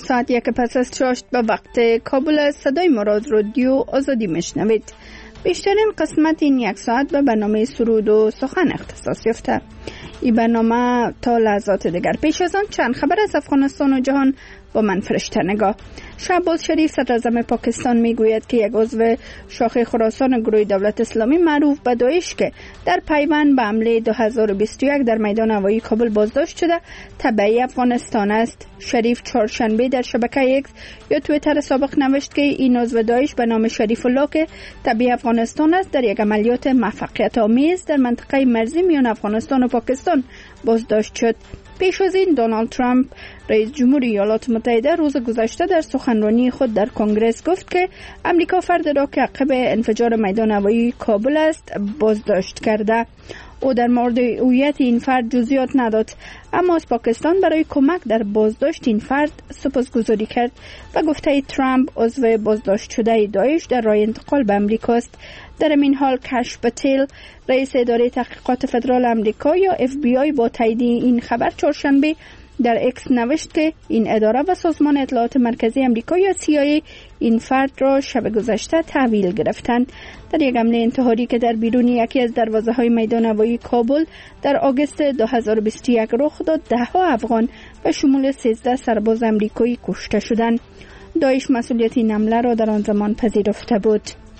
ساعت 1 پس از 6 به وقت کابل از صدای مراد رادیو آزادی میشنوید. بیشترین قسمت این یک ساعت به برنامه سرود و سخن اختصاص یافته. این برنامه تا لحظات دیگر. پیش از آن چند خبر از افغانستان و جهان با من فرشته نگاه. شهباز شریف صدراعظم پاکستان میگوید که یک عضو شاخه خراسان گروه دولت اسلامی معروف به داعش که در پیوند به حمله 2021 در میدان هوایی کابل بازداشت شده تبعی افغانستان است. شریف چهارشنبه در شبکه ایکس یا توییتر سابق نوشت که این عضو داعش به نام شریف الله که تبعی افغانستان است در یک عملیات موفقیت آمیز در منطقه مرزی میان افغانستان و پاکستان بازداشت شد. پیش از این دونالد ترامپ رئیس جمهوری ایالات متحده روز گذشته در سخنرانی خود در کنگره گفت که امریکا فرد را که عقب انفجار میدان هوایی کابل است بازداشت کرده. او در مورد هویت این فرد جزئیات نداد، اما از پاکستان برای کمک در بازداشت این فرد سپاسگزاری کرد و گفته ترامپ عضو بازداشت شده داعش در راه انتقال به امریکا است. در این حال کش پتیل رئیس اداره تحقیقات فدرال امریکا یا FBI با تایید این خبر چهارشنبه در اکس نوشت که این اداره و سازمان اطلاعات مرکزی امریکا یا CIA این فرد را شب گذشته تحویل گرفتند. در یک حمله انتحاری که در بیرون یکی از دروازه‌های میدان هوایی کابل در آگوست 2021 رخ داد، 10 افغان به شمول 13 سرباز امریکایی کشته شدند. داعش مسئولیت این حمله را در آن زمان پذیرفته بود.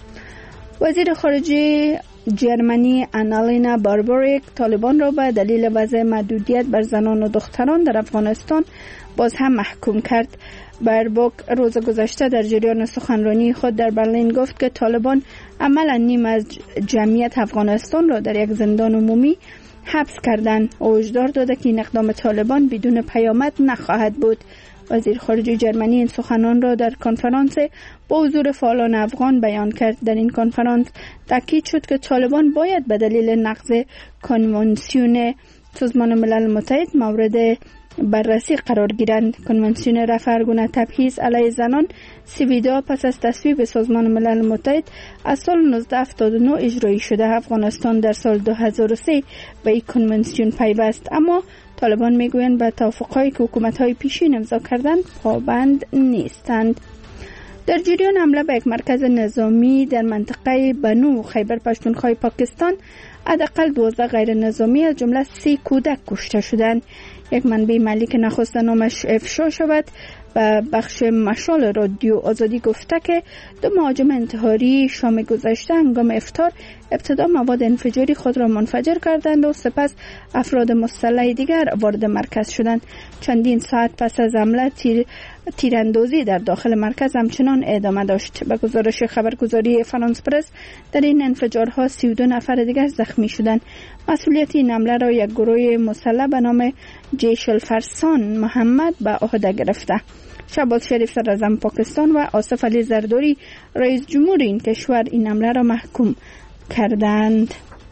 وزیر خارجه جرمنی آنالینا باربوریک طالبان را به دلیل وضع محدودیت بر زنان و دختران در افغانستان باز هم محکوم کرد. باربوک روز گذشته در جریان سخنرانی خود در برلین گفت که طالبان عملا نیم از جمعیت افغانستان را در یک زندان عمومی حبس کردند. او هشدار داده که این اقدام طالبان بدون پیامد نخواهد بود. وزیر خارجه جرمنی این سخنان را در کنفرانس با حضور فعالان افغان بیان کرد. در این کنفرانس تاکید شد که طالبان باید به دلیل نقض کنوانسیون سازمان ملل متحد مورد بررسی قرار گیرند. کنوانسیون رفع هر گونه تبعیض علیه زنان سویدا پس از تصویب سازمان ملل متحد از سال 1979 اجرایی شده. افغانستان در سال 2003 به این کنوانسیون پیوست، اما طالبان میگویند به توافقهایی که حکومت‌های پیشین امضا کردند پابند نیستند. در جریان حمله به یک مرکز نظامی در منطقه بنو خیبر پختونخوا پاکستان حداقل 12 غیر نظامی از جمله 3 کودک کشته شدند. یک منبع محلی که نخست نامش افشا شود و بخش مشال رادیو آزادی گفته که 2 مهاجم انتحاری شام گذشته هنگام افطار ابتدا مواد انفجاری خود را منفجر کردند و سپس افراد مسلح دیگر وارد مرکز شدند. چندین ساعت پس از حمله تیراندازی در داخل مرکز همچنان ادامه داشت. به گزارش خبرگزاری فرانس پرس در این انفجارها 32 نفر دیگر زخمی شدند. مسئولیت این حمله را یک گروه مسلح به نام جیش الفرسان محمد به عهده گرفته. شهباز شریف صدراعظم پاکستان و آصف علی زرداری رئیس جمهور این کشور این حمله را محکوم کردند.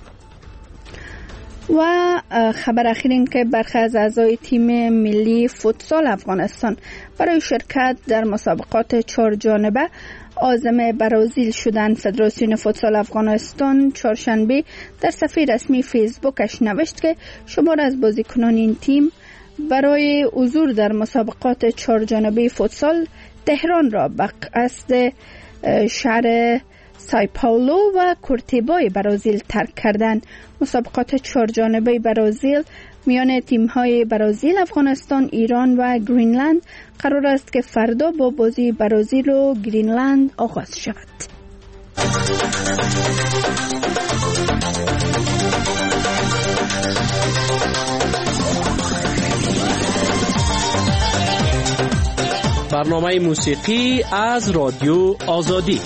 و خبر اخیر این که برخی از اعضای تیم ملی فوتسال افغانستان برای شرکت در مسابقات 4 جانبه عازم برازیل شدند. فدراسیون فوتسال افغانستان چهارشنبه در صفحه رسمی فیسبوکش نوشت که شمار از بازیکنان این تیم برای حضور در مسابقات 4 جانبه فوتسال تهران را به قصد شهر سای پائولو و کورتیبای برازیل ترک کردند. مسابقات 4 جانبه برازیل میان تیم‌های برازیل، افغانستان، ایران و گرینلند قرار است که فردا با بازی برازیل و گرینلند آغاز شود. برنامه موسیقی از رادیو آزادی.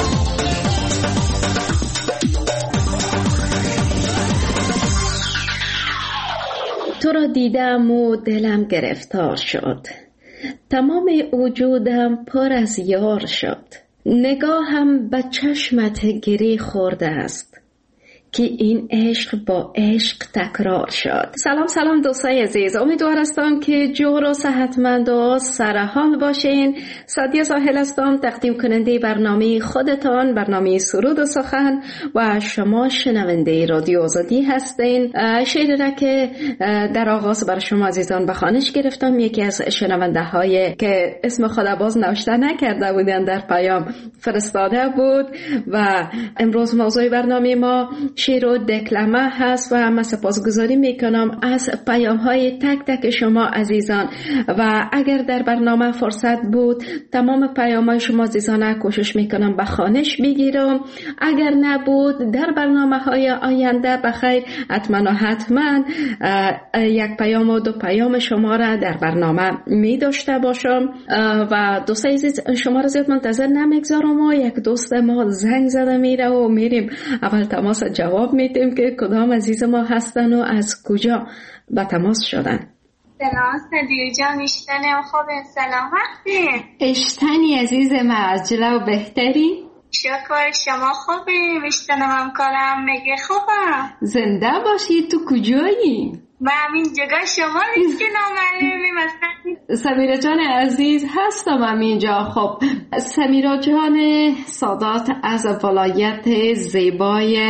تو را دیدم و دلم گرفتار شد، تمام وجودم پر از یار شد. نگاهم به چشمت گری خورده است، که این عشق با عشق تکرار شد. سلام دوستای عزیز، امیدوار هستم که جور و صحتمند و سرحال باشین. سعدیه ساحل هستم، تقدیم کننده برنامه خودتان، برنامه سرود و سخن، و شما شنونده رادیو آزادی هستین. شعری را که در آغاز برای شما عزیزان به خوانش گرفتم، یکی از شنونده های که اسم خود باز نوشته نکرده بودن در پیام فرستاده بود، و امروز موضوع برنامه ما شعر و دکلمه هست و من سپاسگزاری میکنم از پیام های تک تک شما عزیزان. و اگر در برنامه فرصت بود تمام پیام های شما عزیزان کوشش میکنم به خوانش بگیرم، اگر نبود در برنامه های آینده بخیر حتما یک پیام و دو پیام شما را در برنامه می داشته باشم. و دوستای عزیز، شما را زیاد منتظر نمیگذارم و یک دوست ما زنگ زده میره و میریم اول تماس جواب میدیم که کدام عزیز ما هستن و از کجا به تماس شدن. سلام سدیو جان، اشتنم خوبه؟ سلام وقتی اشتنی عزیز ما، از جلو بهتری؟ شکر، شما خوبی؟ اشتنم همکارم میگه خوبم. زنده باشی. تو کجایی؟ من همین جگه شما نیست که نامعلومی مثلا. سمیرا جان عزیز هستم همینجا. خب سمیرا جان سادات از ولایت زیبای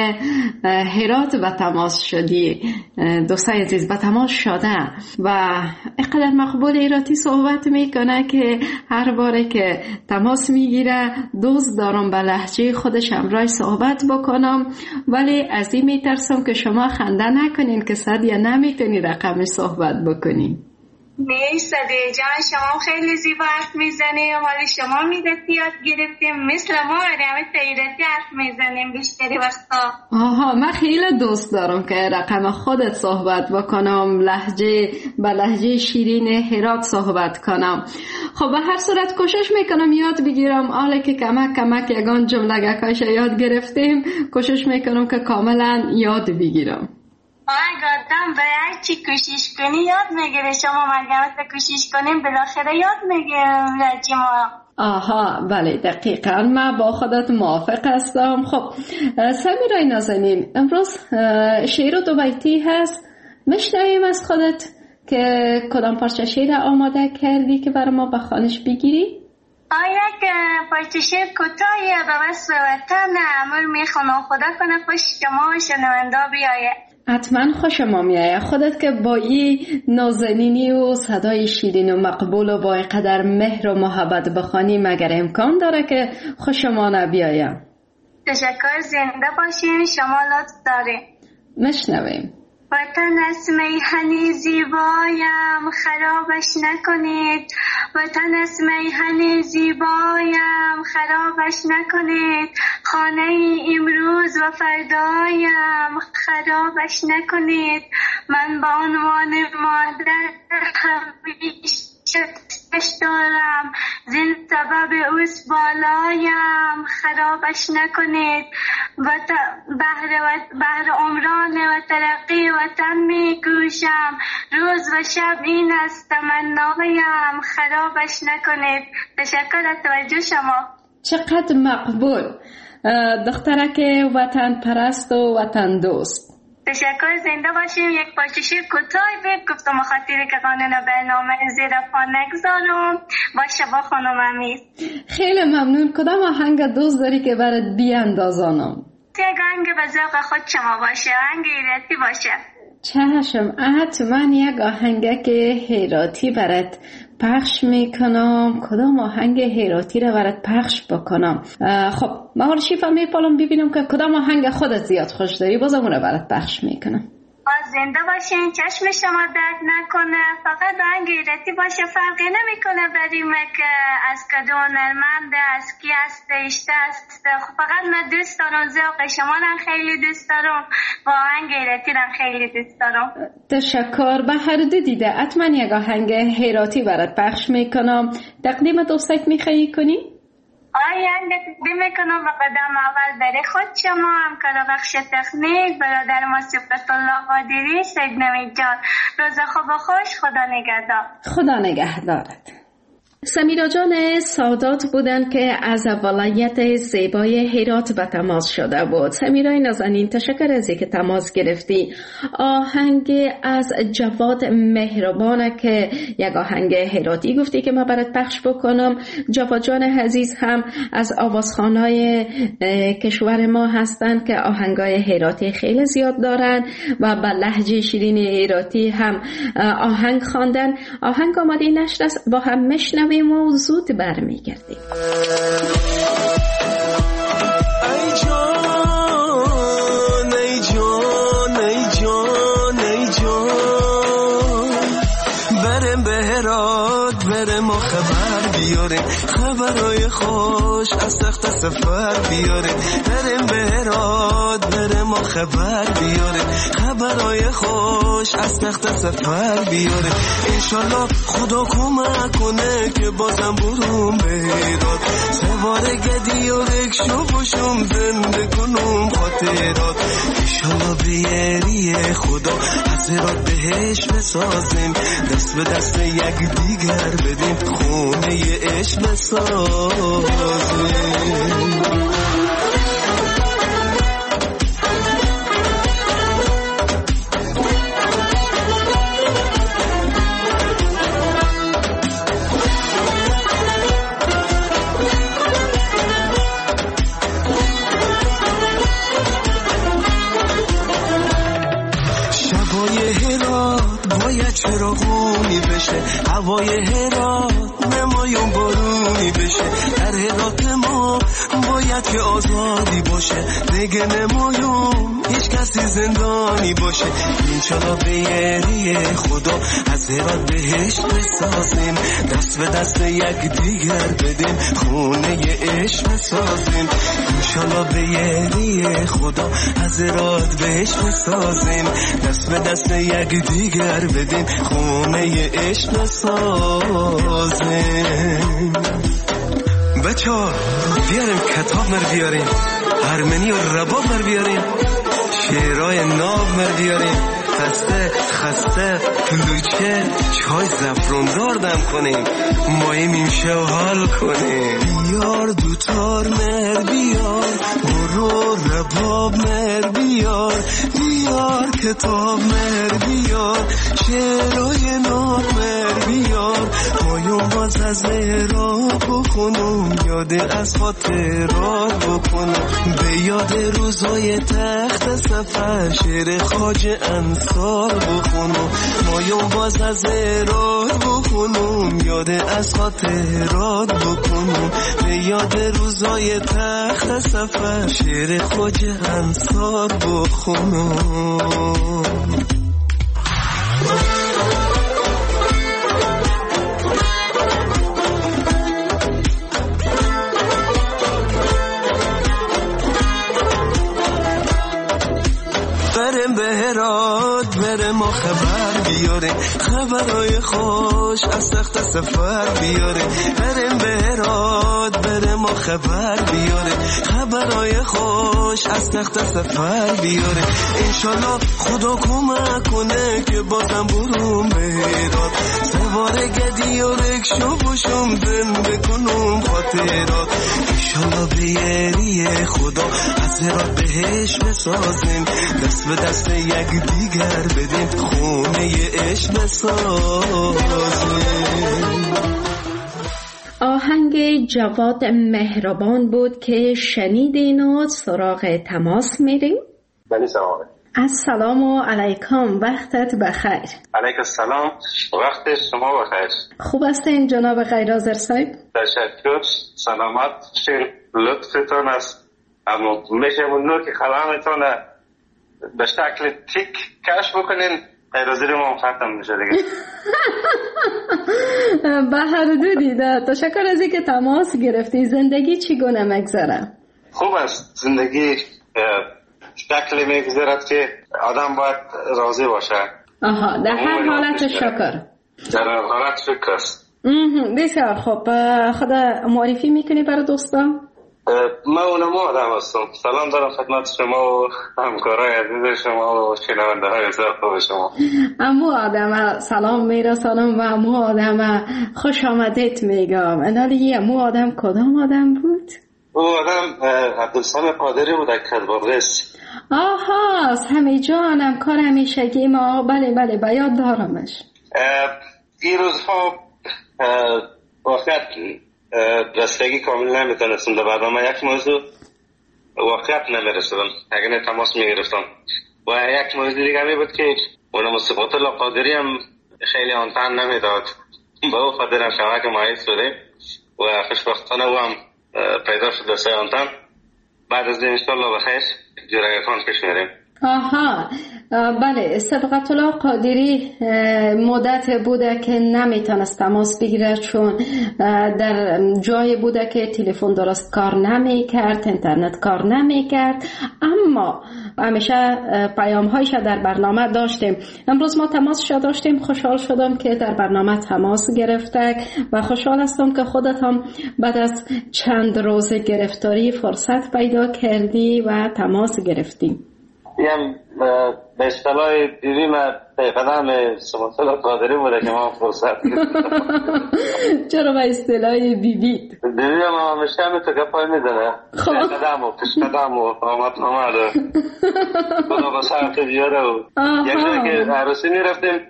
هرات به تماس شدی. دوستای عزیز به تماس شده و اینقدر مقبول هراتی صحبت میکنه که هر باره که تماس میگیره دوست دارم به لهجه خودش همراه صحبت بکنم، ولی از این میترسم که شما خنده نکنین که صدیه نمیتونی رقمش صحبت بکنین. نه صدیه جان، شما خیلی زیبا حرف میزنیم، حالی شما میدتی یاد گرفتیم مثل ما همه تاییدتی حرف میزنیم بیشتری وقتا. آها، من خیلی دوست دارم که رقم خودت صحبت بکنم، به لهجه شیرین هرات صحبت کنم. خب به هر صورت کوشش میکنم یاد بگیرم، حالا که کمک یگان جملگکاش یاد گرفتیم کوشش میکنم که کاملا یاد بگیرم. آدم باید چی کوشش کنی یاد میگیره. شما مرگمت کوشش کنیم بالاخره یاد میگیرم لهجه ما. آها بله دقیقا، من با خودت موافق هستم. خب سمیرای نازنین، امروز شعر و دو بیتی هست، مشنویم از خودت که کدام پارچه شعر آماده کردی که برای ما به خوانش بگیری؟ یک پارچه شعر کوتاهی به وصف وطن امور میخونم، خدا کنه خوش شما شنونده بیایه. حتما خوش ما میایه. خودت که با این نازنینی و صدای شیرین و مقبول و با اینقدر مهر و محبت بخوانی مگر امکان داره که خوش ما نبیایه؟ تشکر، زنده باشین، شما لطف دارین. مشنویم. وطن از میهنی زیبایم خرابش نکنید، وطن از میهنی زیبایم خرابش نکنید، خانه ای امروز و فردایم خرابش نکنید. من با عنوان مادر همیشه دارم، زین سبب اوست بالایم خرابش نکنید. بهر عمران و ترقی وطن می کوشم، روز و شب این است تمنایم خرابش نکنید. تشکر از توجه شما. چقدر مقبول، دخترک وطن پرست و وطن دوست. تشکر، زنده باشیم. یک پارچه شعر کوتاهی گفتم خاطر که قانون برنامه زیر پا نگذارم. باشه با خانم امیر. خیلی ممنون. کدام آهنگ دوست داری که برات بیاندازانم؟ یک آهنگ به ذوق خود شما باشه، آهنگ هراتی باشه. چشم، حتما یک آهنگ که هراتی برات پخش میکنم. کدام آهنگ هراتی رو برات پخش بکنم؟ خب من آرشیفم میپالم ببینم که کدام آهنگ خودت زیاد خوش داری، بازم اون رو برات پخش میکنم. زنده باشین، چشم شما درد نکنه، فقط آهنگ هراتی باشه، فرقی نمیکنه بریم که از کدوم هنرمند از کی است اشته است. فقط من دوست دارم، ذوق شما رو خیلی دوست دارم، با آهنگ هراتی رو خیلی دوست دارم. تشکر. به هر دو دیده حتما یک آهنگ هراتی برات پخش میکنم. تقدیم دوستت میخوایی کنی؟ آینده تقدیم میکنم و قدم اول برای خود شما، همکار بخش تکنیک برادر ما صفت الله قادری، سید نوید جان. روز خوب و خوش، خدا نگهدار. خدا نگهدارت. سمیرا جان سادات بودند که از ولایت زیبای هرات به تماس شده بود. سمیرای نازنین، تشکر از اینکه تماس گرفتی. آهنگ از جواد مهربانه که یک آهنگ هراتی گفتی که من برات پخش بکنم. جواد جان عزیز هم از آوازخوان‌های کشور ما هستند که آهنگای هراتی خیلی زیاد دارن و به لهجه شیرین هراتی هم آهنگ خواندن. آهنگ آماده نشد است، با هم میشنویم و زود برمیگردیم. ای جان ای جان ای جان ای جان، برم به هرات برم و خبر بیاریم، خبرای خوش از تخت سفر بیاریم. برم به هرات برم و خبر بیاریم، خبرای خوش از تخت سفر بیاریم. انشالله خدا کمک کنه که بازم برم به هرات، سوار گدی و رکشو باشم زنده کنم خاطرات. انشالله بیاری خدا از هرات بهش بسازیم، دست به دست یک دیگر بدیم، خونه عشق بسازیم. چراغونی بشه، هوای هرات نمایون بارونی بشه. در هرات ما باید که آزادی باشه، دیگه نمایون هیچ کسی زندانی باشه. انشالله بیاری خدا از هرات بهش بسازیم، دست به دست یک دیگر بدیم، خونه عشق بسازیم. انشالله بیاری خدا از هرات بهش بسازیم، دست به دست یک دیگر بدیم، خونه عشق بسازیم. بچه‌ها بیاریم کتاب مر بیاریم، ارمنی و رباب مر بیاریم، شعرهای ناب مر بیاریم، خسته خسته کلوچه چای زفروندار دم کنیم، ماییم شو حال کنیم. بیار دوتار مر بیار، برو رباب مر بیار، بیار کتاب مر بیار، شعرهای ناب مر بیار. ماییم باز از هرات بخونم، یاد از خاطرات بکنم، به یاد روزای تخت سفر شعر خواجه انصار بخونم. ماییم باز از هرات بخونم، یاد از خاطرات بکنم، به یاد روزای تخت سفر شعر خواجه انصار بخونم. برم به هرات برم و خبر بیاریم، خبرای خوش از تخت سفر بیاریم. برم به هرات برم و خبر بیاریم، خبرای خوش از تخت سفر بیاریم. انشالله خدا کمک کنه که بازم برم به هرات، سوار گدی و رکشو باشم زنده کنم خاطرات. انشالله بیاری خدا از هرات بهش بسازیم، دست به دست یک دیگر بدیم، خونه عشق بسازیم. آهنگ جواد مهربان بود که شنیدین و سراغ تماس میریم. بله سلام. السلام علیکم، وقتت بخیر. علیکم السلام، وقت شما بخیر. خوب هستین جناب غیرحاضر صاحب؟ تشکر، سلامت شین. لطفتون است. اما میشه اونو که کلامتون به شکل تیک کش بکنین، غیرحاضری ما ختم میشه دیگه. به هر دو دیده. تشکر از اینکه تماس گرفتی. زندگی چگونه میگذره؟ خوب است. زندگی شکلی میگذرد که آدم باید راضی باشه. آها، در هر حالت شکر. در هر حالت شکر است. بسیار خوب. خدا معرفی میکنی برای دوستان؟ من اونم آدم هستم. سلام دارم خدمت شما و همکارای عزیز شما و شنونده های بسیار خوب شما. امو آدم سلام میرسانم و امو آدم خوش آمدید میگم. انالی امو آدم کدام آدم بود؟ او آدم عبدالسلام قادری بود از کدبابرس. آها همه جانم کار همیشگی ما. بله بله بیاد دارمش. این روزها واقعیت رستگی کامل نمیتونستم در برنامه یک موضوع واقعیت نمیرسدم اگر تماس میگرفتم و یک موضوع دیگه می بود که اونم صفات الله قادری هم خیلی آنتن نمیداد با او خاطر هم شبکه مایز شده و خوشبختانه او هم پیدا شده سه آنتن. بعد از این انشاءالله بخیر جرگکان پیش میریم. آها بله صدقت الله قادری مدت بوده که نمیتونست تماس بگیره چون در جای بوده که تلفن درست کار نمیکرد، اینترنت کار نمیکرد، اما همیشه پیام هایش در برنامه داشتیم. امروز ما تماسش داشتیم. خوشحال شدم که در برنامه تماس گرفته و خوشحال هستم که خودت هم بعد از چند روز گرفتاری فرصت پیدا کردی و تماس گرفتی. هم به اصطلاح دیویم قدم سمت الله قادری بوده که ما فرصت گرفتیم. چرا به اصطلاح بیبی؟ دیویم هم همیشه همین تو گپای میزنه قدم و پیش قدم و آمد و خدا با سرت بیاره و یک جایی که عروسی میرفتیم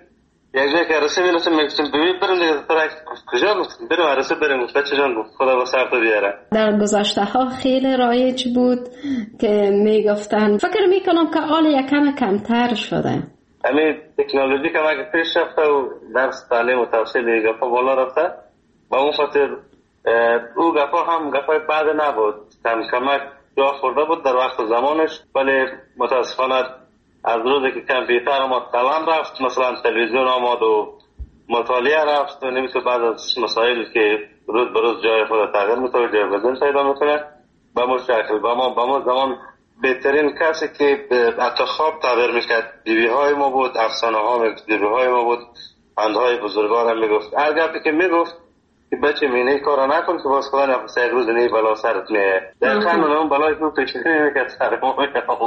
میگفتیم ببین بریم دیگه کجا گفتیم بریم عروسی بریم بچه جان گفت خدا با سرت بیاره. در گذشته ها خیلی رایج بود که میگفتن فکر میکنم که حال یکم کمتر شده. همین تکنولوژی که اگه پیش رفته و درس تعلیم و تحصیل گپا بالا رفته با اون خاطر او گپا هم گپای بعد نبود، کمک جا خورده بود در وقت زمانش، ولی متاسفانه از روزی که کامپیوتر آمد قلم رفت، مثلا تلویزیون آمد و مطالعه رفت و نمیشه بعد از مسائل که روز به روز جای خود تغییر میکنه جایگزین پیدا میکنه به مشکل با ما زمان بهترین کسی که حتی خواب تعبیر میکرد بیبی های ما بود، افسانه ها بیبی های ما بود، پندهای بزرگان هم میگفت. هر گپی که میگفت که بچه مینه کارا نکن که باز خدا نفس یک روز نی بلا سرت میه در خانون اون بلای تو پیشنی میکرد سر ما.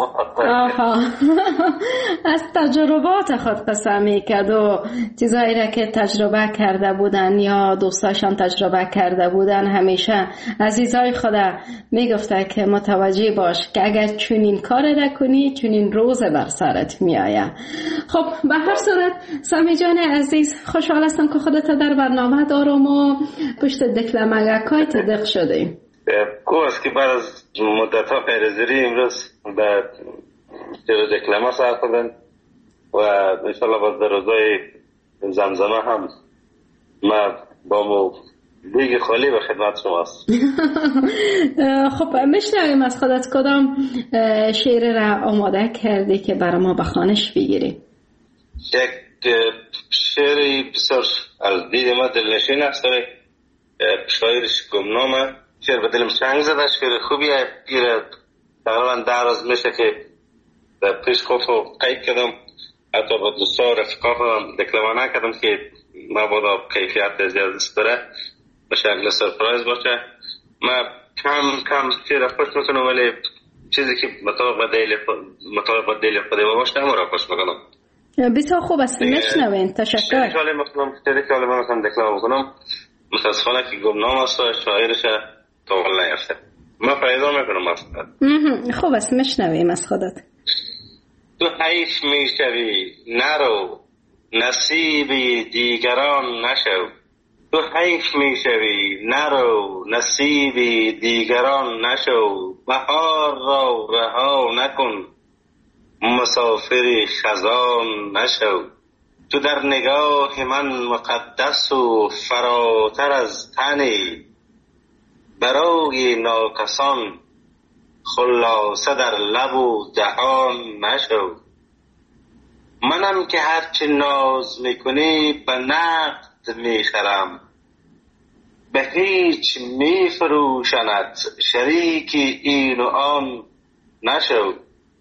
از تجربات خود قسم میکرد و چیزایی را که تجربه کرده بودن یا دوستاشان تجربه کرده بودن همیشه عزیزای خدا میگفته که متوجه باش که اگر چنین کار را کنی چنین روز بر سرت میآید. خب به هر صورت سامی جان عزیز خوشحال هستم که خودت در برنامه دارم و پشت دکلمگکای تدق شدیم. کوست که بعد از مدت ها پیرزیری امروز به دکلمه سر کردن و انشاءالله باز در روزای زمزمه هم ما با مو دیگه خالی به خدمت شماست. خب میشنویم از خودت کدام شعر را آماده کردی که برای ما بخوانش بگیری؟ یک شعری بسیار از دید ما دلنشین است، شاعرش گمنامه، شعر به دلم چنگ زده، شعر خوبیه. تقریبا 10 روز میشه که پیش خوف و قید کردم، حتی با دوستا و رفقا هم دکلمه نکردم که مبادا کیفیت زیاد داره به شکل سرپرایز باشه. من کم شعر خوش میکنم ولی چیزی که مطابق با دل خود باشه همون را خوش میکنم. بسیار خوب است، نشنوین. تشکر. شعری که حالی من دکلمه بکنم متاسفانه که گمنام است و شاعرش توقل نیفته. من پیدا میکنم اصلا. خوب است میشنویم از خودت. تو حیف میشوی نرو نصیبی دیگران نشو، تو حیف میشوی نرو نصیبی دیگران نشو، بهار را رها نکن مسافری خزان نشو، تو در نگاه من مقدس و فراتر از تنی، برای ناکسان خلاصه در لب و دهان نشو، منم که هرچی ناز میکنی به نقد میخرم، به هیچ میفروشند شریکی این و آن نشو،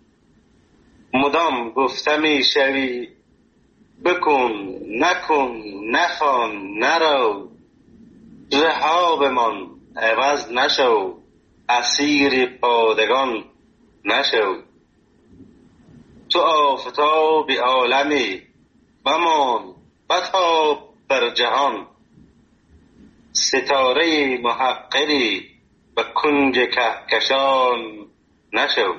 مدام گفته میشوی بکن نکن نخوان نرو، رها بمان عوض نشو، اسیر پادگان نشو. تو آفتاب عالمی بمان بتاب بر جهان، ستاره محقری و کنج کهکشان نشو.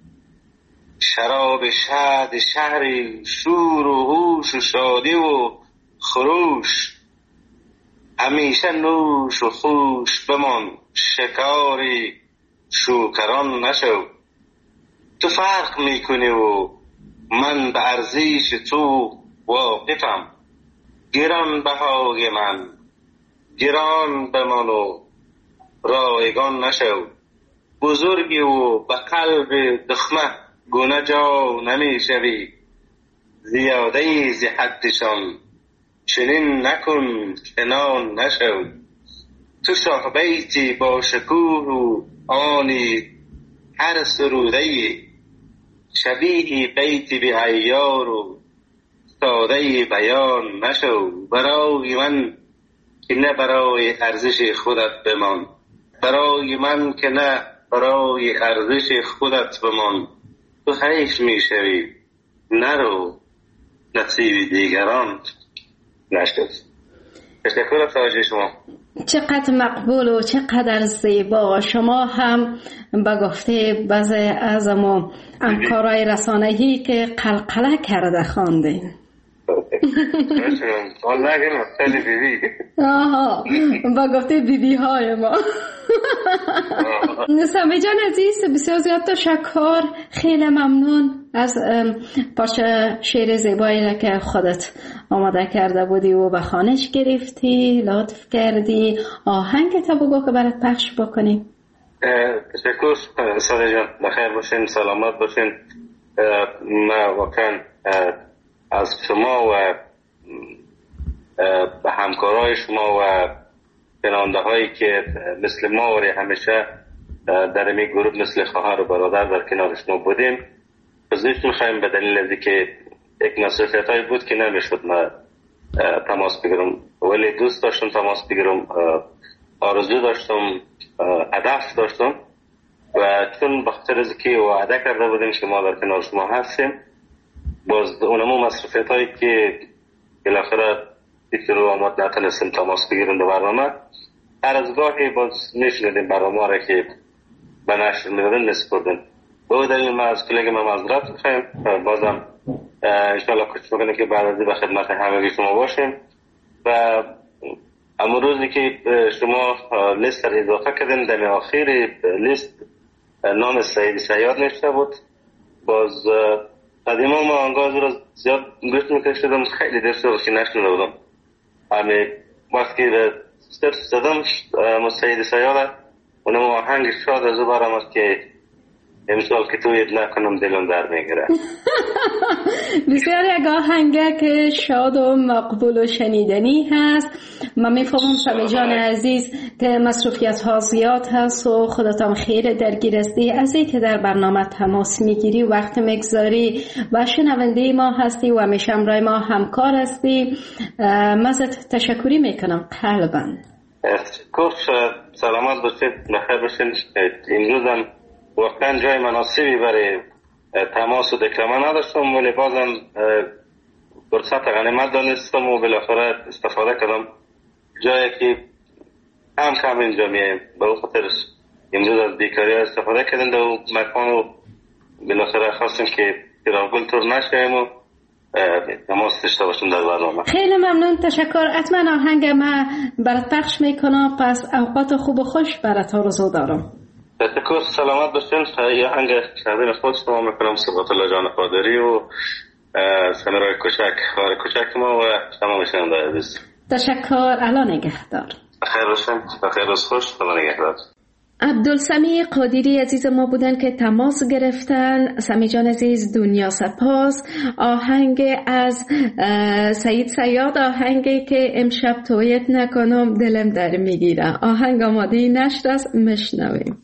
شراب شاد شهری شور و هوش و شادی و خروش، همیشه نوش و خوش بمان شکاری شوکران نشو. تو فرق میکنی و من به ارزش تو واقفم، گران بهای من گران بمان و رایگان نشو. بزرگی و به قلب دخمه گونه جا نمی شوی، زیاده ز حدشان چنین نکن کنان نشو. تو شاه بیتی با شکوه و آنی هر سرودهی، شبیه بیتی بی عیار و ساده بیان نشو. برای من که نه برای ارزش خودت بمان، برای من که نه برای ارزش خودت بمان. تو حیف میشوی نرو نصیب دیگران نشد. تشکر از توجه شما. چقدر مقبول و چقدر زیبا. شما هم به گفته بعضی از همکارای رسانه‌ای که قلقله کرده خواندین. آها، با گفته بیبی های ما. سمی جان عزیز، بسیار زیاد تشکر. خیلی ممنون از پارچه شعر زیبایی که خودت آماده کرده بودی و به خوانش گرفتی، لطف کردی. آهنگ تا بگو که برات پخش بکنیم. تشکر ساده جان، بخیر باشین، سلامت باشین. من واقعا از شما و همکارای شما و شنونده هایی که مثل ما و همیشه در این گروه مثل خواهر و برادر در کنار شما بودیم بزرگ میخوایم، به دلیل از که یک مسئولیت هایی بود که نمیشد من تماس بگیرم، ولی دوست داشتم تماس بگیرم، آرزو داشتم، هدف داشتم و چون بخاطر از که وعده کرده بودیم که ما در کنار شما هستیم، باز اونمو مصرفیت هایی که بالاخره دیگه رو آمد نتونستیم تماس بگیرم در برنامه. هر از گاهی باز میشنیدیم برنامه را که به نشر میدادن نسپردن. به دلیل ما از کلیگ ما معذرت میخوایم. بازم انشاءالله کوشش میکنیم که بعد از این به خدمت همگی شما باشیم. و اما روزی که شما لیست را اضافه کردین، در آخر لیست نام سعید صیاد نوشته بود. باز قدیما ما آنگاه رو زیاد گوش میکشیدم، خیلی درسته باشی نشنیده بودم. همه وقتی به سرچ زدم سعید صیاد، اونم آهنگ شاد از او برام که امسال که توی نکنم دلم در میگیره. بسیار یک آهنگه که شاد و مقبول و شنیدنی هست. من میفهمم سمی جان عزیز که مصروفیت ها زیاد هست و خودتان خیر درگیر هستی، از این که در برنامه تماس میگیری و وقت میگذاری و شنونده ما هستی و همیشه همراه ما همکار هستی. ازت تشکری میکنم قلباً. سلامت باشید، بخیر باشید. امروز هم واقعا جای مناسبی برای تماس و دکلمه نداشتم، ولی بازم فرصت غنیمت دانستم و بالاخره استفاده کردم. جایی که هم کم اینجا میایم، به اون خاطرش امروز از بیکاری استفاده کردن و مکان و بالاخره خواستیم که پیراگل تور نشویم و تماس داشته باشیم در برنامه. خیلی ممنون، تشکر. حتما آهنگ من برات پخش میکنم، پس اوقات خوب و خوش برات آرزو دارم. تشکر، سلامت باشین. یه آهنگ شعبین خود شما میکنم، ثبات الله جان قادری و سمیرای کوچک، خواهر کوچک ما و تمام شنونده عزیز. تشکر، الان نگهدار. بخیر باشین، بخیر روز خوش، تمام نگهدار. عبدالسمی قادری عزیز ما بودن که تماس گرفتن. سمی جان عزیز دنیا سپاس. آهنگ از سعید صیاد، آهنگی که امشب تویت نکنم دلم در میگیره. آهنگ آماده نشد است، مشنویم.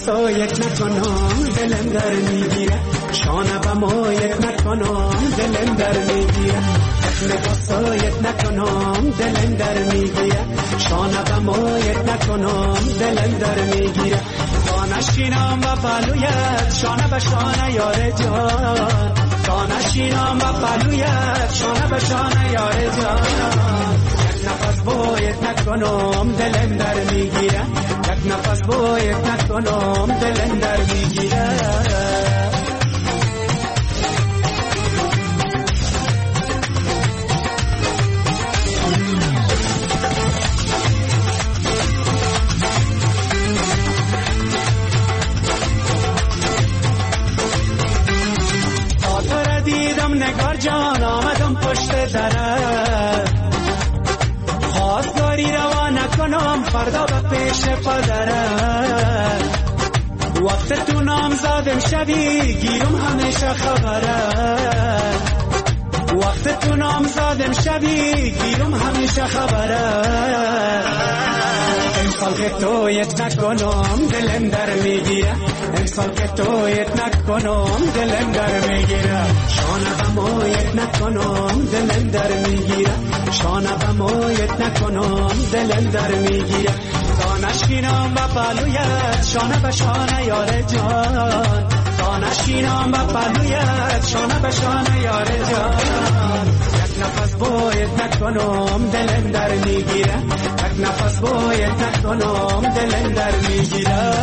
نفسایت نکنم دلم در میگیره شانه به مایت نکنم دلم در میگیره نفسایت نکنم دلم در میگیره شانه به مایت نکنم دلم در میگیره دانشینم و پلویت شانه به شانه یار جان دانشینم و پلویت شانه به شانه یار جان یک نفس باید نکنم دلم در میگیره یک نفس باید نکنم دلم در میگیره نگار جان آمدم پشت درت خواستگاری روا نکنم فردا به پیش پدرت وقت تو نامزادم شوی گیرم همیشه خبرت وقت تو نامزادم شوی گیرم همیشه خبرت امسال که تویت نکنم دلم در میگیره امسال که تویت نکنم دلم در میگیره شانه به مایت نکنم دلم در میگیره شانه به مایت نکنم دلم در میگیره دانشینم و پلویت شانه به شانه یار جان دانشینم و پلویت شانه به شانه یار جان یک نفس باید نکنم دلم در میگیره یک نفس باید نکنم دلم در میگیره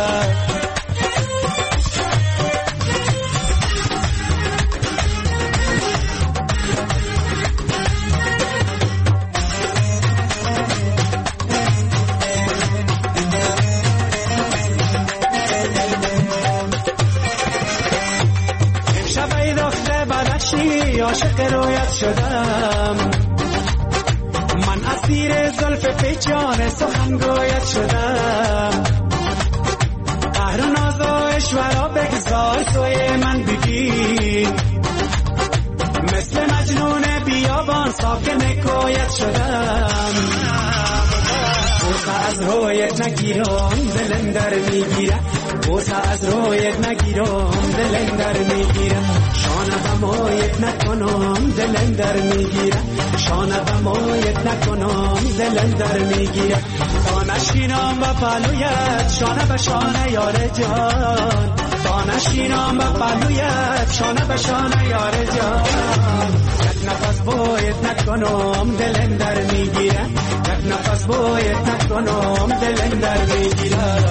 عاشق رویت شدم من اسیر زلف پیچان سخنگویت شدم قهر و ناز و اشورا بگذار توی من بگی مثل مجنون بیابان ساکن کویت شدم بوسه از رویت نگیرم دلم در میگیره بوسه از رویت نگیرم دلم در میگیره شانه به مایت نکنم دلم در میگیره شانه به مایت نکنم دلم در میگیره دانشینم و پلویت شانه به شانه یار جان دانشینم و پلویت شانه به شانه یار جان یک نفس باید نکنم دلم در میگیره یک نفس باید نکنم دلم در میگیره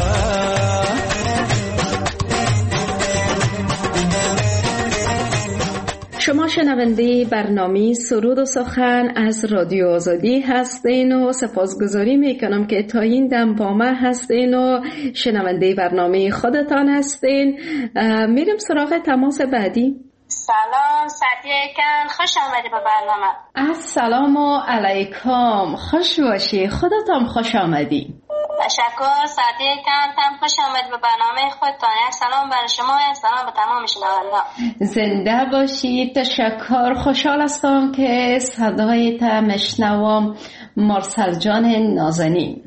شما شنونده برنامه سرود و سخن از رادیو آزادی هستین و سپاسگزاری میکنم که تا این دم با من هستین و شنونده برنامه خودتان هستین. میریم سراغ تماس بعدی. سلام سعدیه کن، خوش آمدی به برنامه. السلام علیکم، خوش باشی، خودتان خوش آمدی. تشکر سعدیه کن، تم خوش آمدی به برنامه خودتان. یک سلام برای شما، یک سلام به تمام شنوندگان. زنده باشی، تشکر. خوشحال هستم که صدایت میشنوم. مرسل جان نازنین.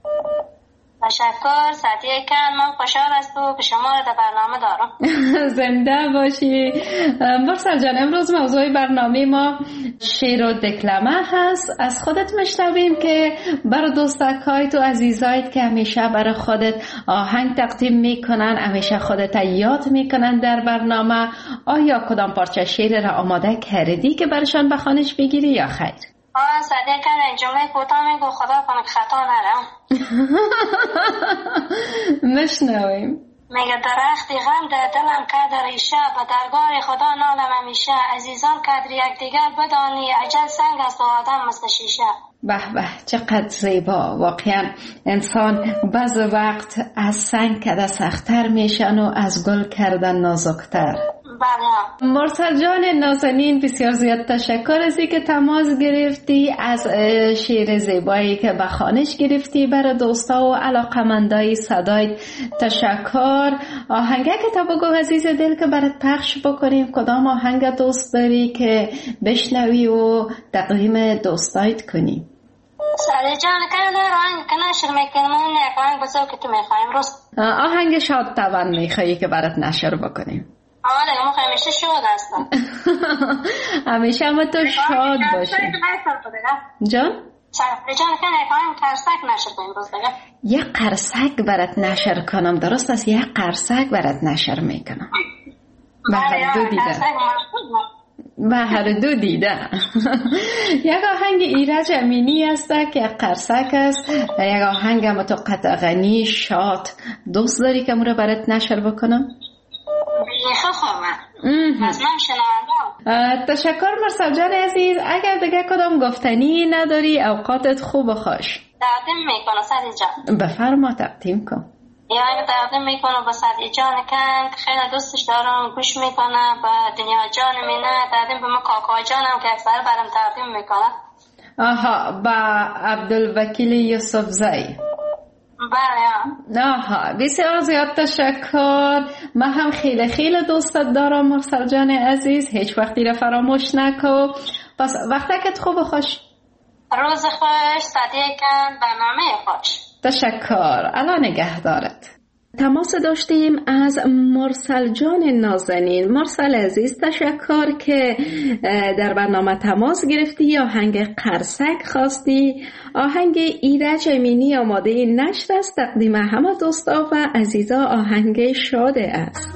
تشکر سعدیه کن، من خوشحال هستم که شما رو در برنامه دارم. زنده باشی. مرسل جان، امروز موضوع برنامه ما شعر و دکلمه هست. از خودت میشنویم که برای دوستکایت و عزیزایت که همیشه برای خودت آهنگ تقدیم میکنن، همیشه خودت یاد میکنن در برنامه، آیا کدام پارچه شعر را آماده کردی که برشان بخوانش بگیری یا خیر؟ سعدیه کن، این جمله کوتاه میگو خدا کنه که خطا نرم. مشنویم. میگه درختی غم در دلم کرد ریشه، به درگاه خدا نالم همیشه، عزیزان قدر یکدیگر بدانی، اجل سنگ است و آدم مثل شیشه. به به، چقدر زیبا. واقعا انسان بعض وقت از سنگ کرده سخت‌تر میشن و از گل کردن نازک‌تر. مرسل جان نازنین، بسیار زیاد تشکر از اینکه تماس گرفتی، از شعر زیبایی که به خوانش گرفتی برای دوستا و علاقمندای صدای. تشکر. آهنگه که تا بگو عزیز دل که برات پخش بکنیم، کدام آهنگ دوست داری که بشنوی و تقدیم دوستایت کنی؟ سعدی جان کنه آهنگ که نشر میکنم اون یک آهنگ بسیار که تو میخوایم روز آهنگ شاد طبعا میخوایی که برات نشر بکنیم؟ آره من همیشه شاد هستم. همیشه هم تو شاد باشی جان؟ سعدی جان کنه یک آهنگ قرصک نشر کنیم روز دیگه. یک قرصک برات نشر کنم، درست است؟ یک قرصک برات نشر میکنم. به هر دو دیده. به هر دو دیده. یک آهنگ ایرج امینی است که یک قرصک است، یک آهنگ هم تو قطع غنی شاد دوست داری که مرا برات نشر بکنم؟ بیخه خوبه از من شنوندم. تشکر مرسل جان عزیز. اگر دیگه کدام گفتنی نداری اوقاتت خوب و خوش. تقدیم میکنه سعدی جان. بفرما تقدیم کن. یا اگه تقدیم میکنه با سعدی جان که خیلی دوستش دارم گوش میکنه، با دنیا جان مینه تقدیم به ما کاکا جانم که اکثر برام تقدیم میکنه. آها با عبدالوکیل یوسف زی. بله. آها بسیار زیاد تشکر. من هم خیلی خیلی دوستت دارم مرسل جان عزیز، هیچ وقتی را فراموش نکن. پس وقتکت خوب و خوش. روز خوش سعدی کن برنامه خوش. تشکر. الان نگهدارت. تماس داشتیم از مرسل جان نازنین. مرسل عزیز تشکر که در برنامه تماس گرفتی، آهنگ قرصک خواستی. آهنگ ایرج امینی آماده نشر است، تقدیم همه دوستا و عزیزا آهنگ شاده است.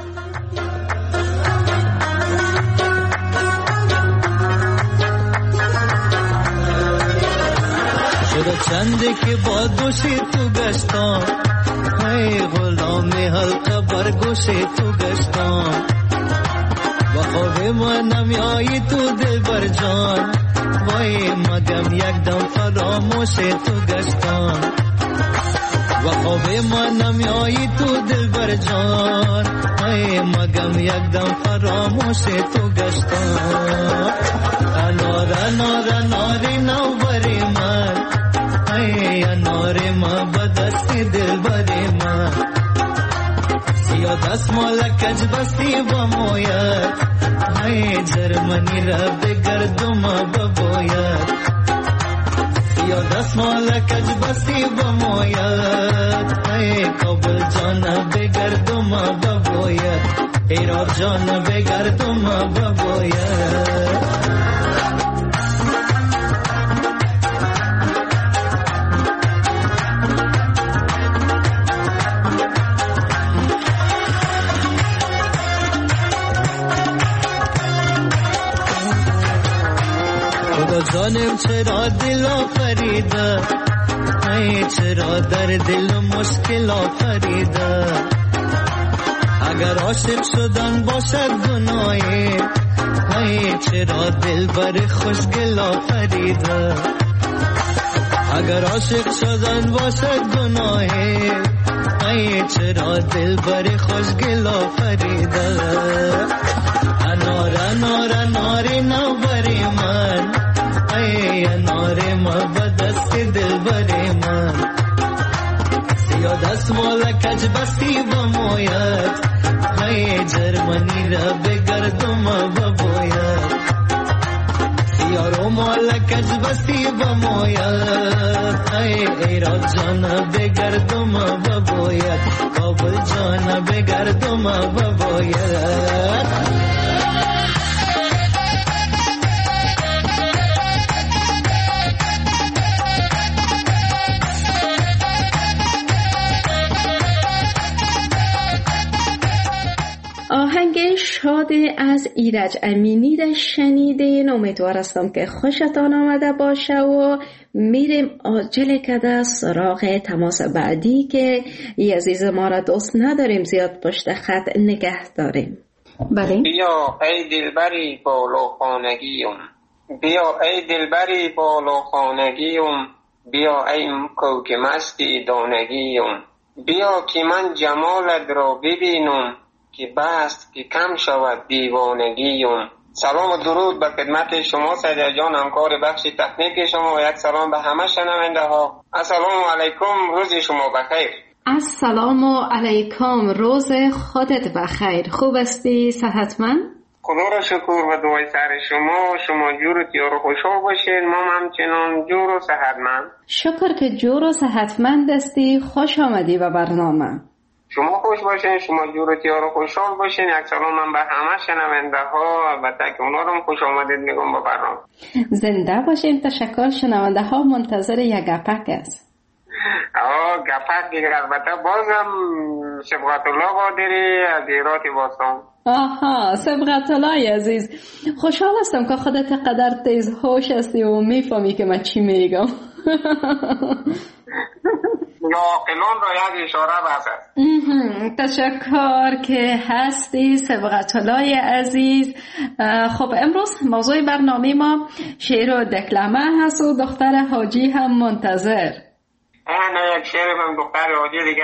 شده چنده که با دوشی تو گشتم، ای غلام حلقه بر گوشی تو گشتم، با خواب من نمیایی تو دل بر جان، وای مگم یک دم فراموشی تو گشتم، با خواب من نمیایی تو دل بر جان، ای مگم یک دم فراموشی تو گشتم. انار انار اناری نو بری من، ای انار ما بدستی دل بری من، سیاه دست مالکج بستی با موید، ای جرمنی را بگردم بباید، سیاه دست مالکج بستی با موید، ای کابل جان بگردم بباید، ایران جان بگردم بباید. جانم چرا دل آفریده، ای چرا در دل مشکل آفریده، اگر عاشق شدن باشد گناهی، ای چرا دل بر خوشگل آفریده، اگر عاشق شدن باشد گناهی، ای چرا دل بر خوشگل آفریده. انار انار اناری نو بری من، ای انار ما بدست دل بری من، سیاه دست مالکج بستی بموید، ای جرمنی را بگردم بباید، سیاه رو مالکج بستی بموید، ای ایران جان بگردم بباید، کابل جان بگردم بباید. آهنگ شاد از ایرج امینی در شنیدین. امیدوار هستم که خوشتان آمده باشه و میریم عاجل کده سراغ تماس بعدی که ای عزیز ما را دوست نداریم زیاد پشت خط نگه داریم. بله. بیا ای دلبری بالا خانگیم، بیا ای دلبری بالا خانگیم، بیا ای کوک مستی دانگیم، بیا که من جمالت را ببینم، که بست که کم شود دیوانگیم. سلام و درود به خدمت شما سعدی جان، همکار بخش تکنیک شما، و یک سلام به همه شنونده ها. السلام علیکم، روز شما بخیر. السلام علیکم، روز خودت بخیر. خوب هستی؟ صحتمند؟ خدا را شکر و دعای سر شما جور و تیار و خوشحال باشین. ما همچنان جور و صحتمند. شکر که جور و صحتمند هستی. خوش آمدی به برنامه. شما خوش باشین، شما جور و تیار و خوشحال باشین. یک سلام من به همه شنونده ها، البته که اونا رو خوش آمدید میگم به برنامه. زنده باشین. تشکر. شنونده ها منتظر یک گپک است. گپک دیگه البته بازم سبقت الله قادری از ایرات باستان. سبقت الله عزیز، خوشحال هستم که خودت قدر تیز هوش هستی و میفهمی که من چی میگم. عاقلان را یک اشاره بس است. تشکر که هستی سبقت الله عزیز. خب امروز موضوع برنامه ما شعر و دکلمه هست و دختر حاجی هم منتظر. نه یک شعر من دختر حاجی دیگه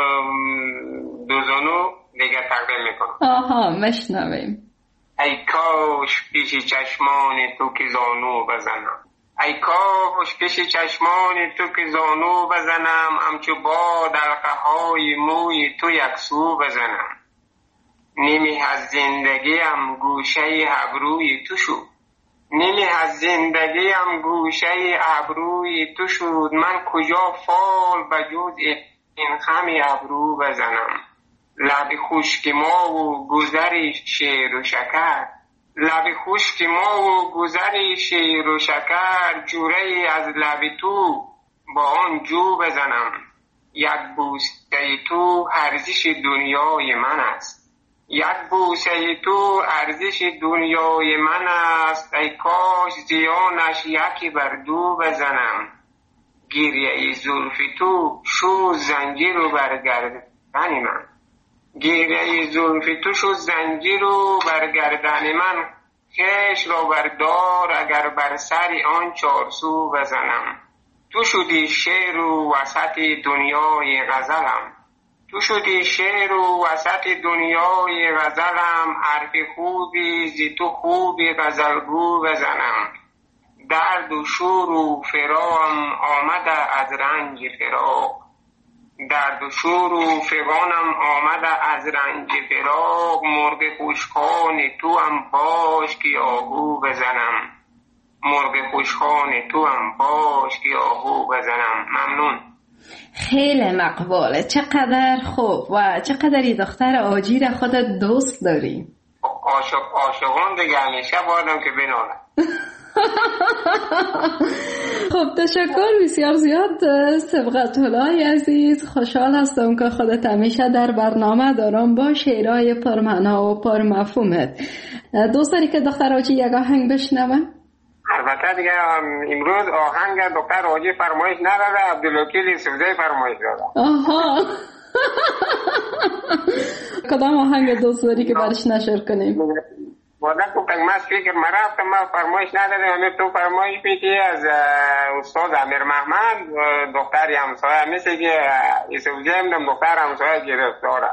دو زانو دیگه تقدیم میکنم. مشنویم. ای کاش پیش چشمان تو که زانو بزنم، ای کاش پیش چشمان تو که زانو بزنم، همچو با دلقه های موی تو یک سو بزنم. نیمی از زندگیم گوشه ابروی تو شد، نیمی از زندگیم گوشه ابروی تو شد، من کجا فال بجز این خم ابرو بزنم. لب خشک ما و گذر شیر و شکر، لب خشک ما و گذر شیر و شکر، جوره از لب تو با آن جو بزنم. یک بوسه تو ارزش دنیای من است، یک بوسه تو ارزش دنیای من است. ای کاش زیانش یکی بر دو بزنم، گریه زلف تو شو زنجیر و برگردن من، گیره زلف تو شد زنجیر و برگردن من. خیش را بردار اگر بر سر آن چارسو بزنم. تو شدی شعر و وسط دنیای غزلم، تو شدی شعر و وسط دنیای غزلم. حرف خوبی زی تو خوبی غزلگو بزنم. درد و شور و فراقم آمده از رنج فراق، درد و شور و فغانم آمده از رنج فراق. مرغ خوشخوان تو هم باش که آهو بزنم، مرغ خوشخوان تو هم باش که آهو بزنم. ممنون. خیلی مقبوله. چقدر خوب و چقدر دختر آجی را خودت دوست داری. عاشقان دیگه همیشه بادم که بنالم. خب تشکر بسیار زیاد سبقت الله عزیز. خوشحال هستم که خودت همیشه در برنامه دارم با شعرهای پرمعنا و پرمفهومت. دوست داری که دختر آجی یک آهنگ بشنوه؟ البته دیگه امروز آهنگ دختر آجی فرمایش نداده، عبدالوکیل یوسفزی فرمایش داده. کدام آهنگ دوست داری که برش نشر کنیم؟ وادن تو قیمت فکر مرفتم من فرمایش ندادم، همه تو فرمایش بیتی از استاد امیر محمد دختری همسایه مثل که یوسفزی هم دختر همسایه گرفتاره.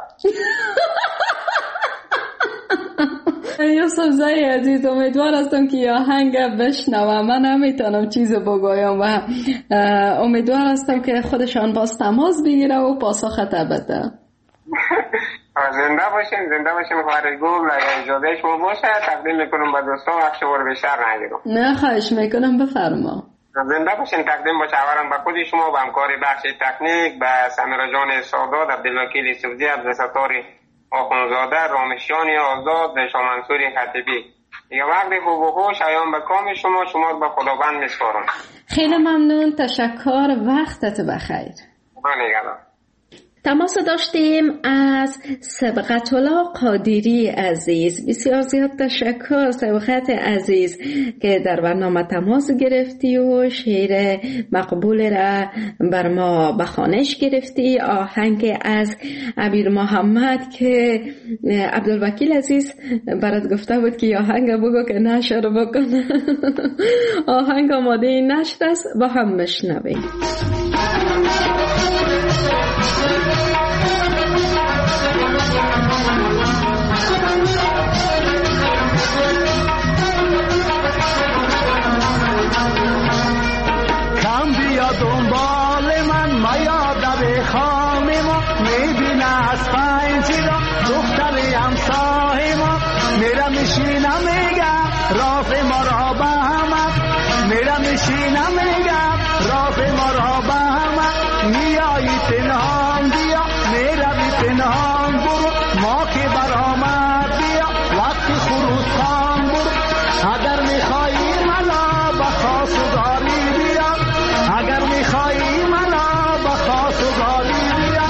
یوسفزی عزیز امیدوار هستم که یه آهنگ بشنوم. من نمیتونم چیزو بگویم و امیدوار هستم که خودشان باز تماس بگیره و پاسخت بده. زنده باشین خارجگو اجازه شما باشه تقدیم میکنم به دوستان وقت بار بیشتر نگیرم. نه خواهش میکنم بفرما. زنده باشین. تقدیم باشه اولا به خود شما و همکار بخش تکنیک به سمیرا جان سادات، عبدالوکیل یوسفزی، عبدالستار آخونزاده، رامشیان آزاد، شاه منصور خطیبی. دیگه وقت خوب و خوش ایام به کام شما به خداوند میسپارم. خیلی ممنون. تشکر. وقتت بخیر. نگران. تماس داشتیم از سبقت الله قادری عزیز. بسیار زیاد تشکر سبقت عزیز که در برنامه تماس گرفتی و شعر مقبول را بر ما بخوانش گرفتی. آهنگ از امیر محمد که عبدالوکیل عزیز برات گفته بود که آهنگ بگو که نشر بکنه. آهنگ آماده نشر است، با هم بشنویم. دنبال من میاد به خام ما، میبینه از پنج را دختر همسایه ما، میره میشینه پنهان بیا میروی پنهان برو ما که برآمد بیا وقتی خروس خان برو اگر میخوایی ملا بخواست و گالی بیا اگر میخوایی ملا بخواست و گالی بیا